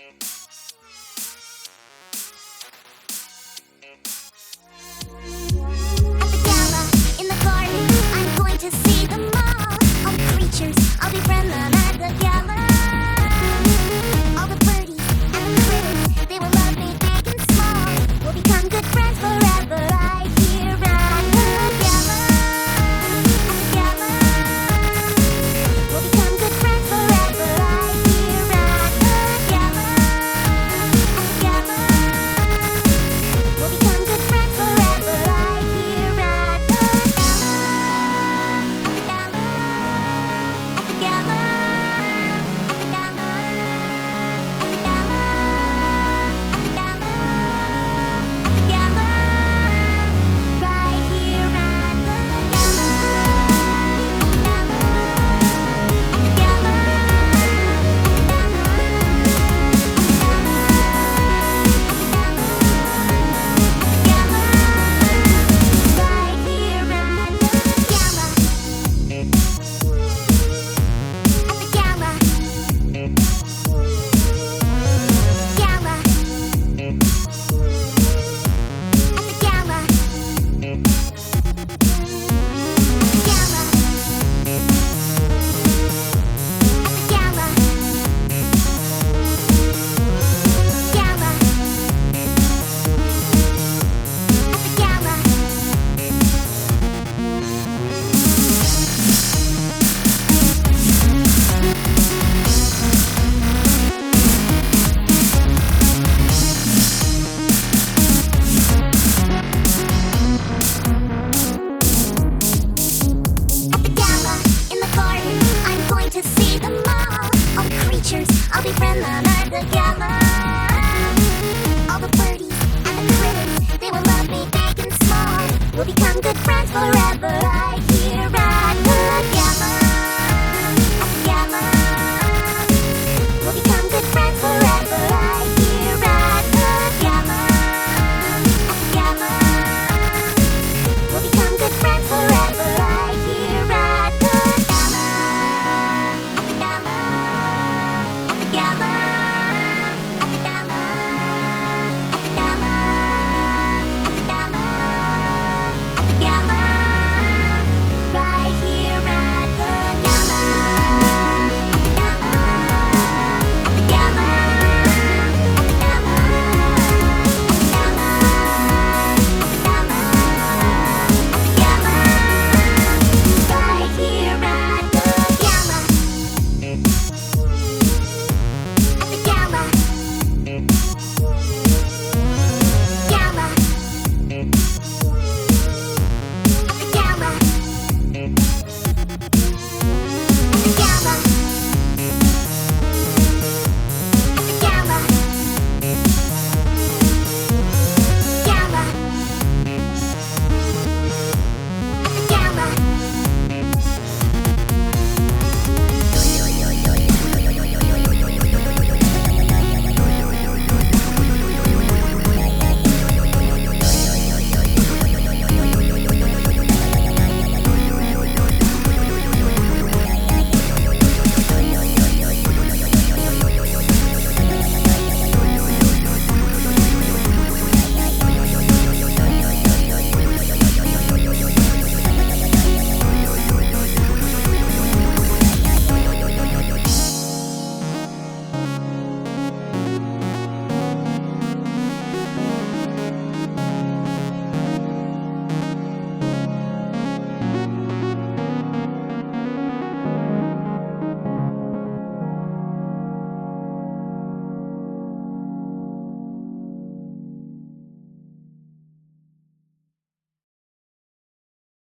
At the gala, in the garden, I'm going to see them all. All the creatures, I'll befriend them at the gala. All the birdies and the critters, they will love me big and small. We'll become good friends forever right here at the gala. At the gala, we'll become good friends forever right here at the gala. At the gala, we'll become good friends forever right here at the gala. At the gala, at the gala, at the gala, at the gala, at the gala, at the gala, right here at the gala. At the gala, right here at the gala. At the gala, gala. At the gala, gala. At the gala, gala. At the gala. At the gala, in the garden, I'm going to see them all. All the creatures, I'll befriend them at the gala. All the birdies and the critters, they will love me big and small. We'll become good friends forever right here at the gala. At the gala, we'll become good friends forever right here at the gala. At the gala, we'll become good friends forever right here at the gala. At the gala, at the gala.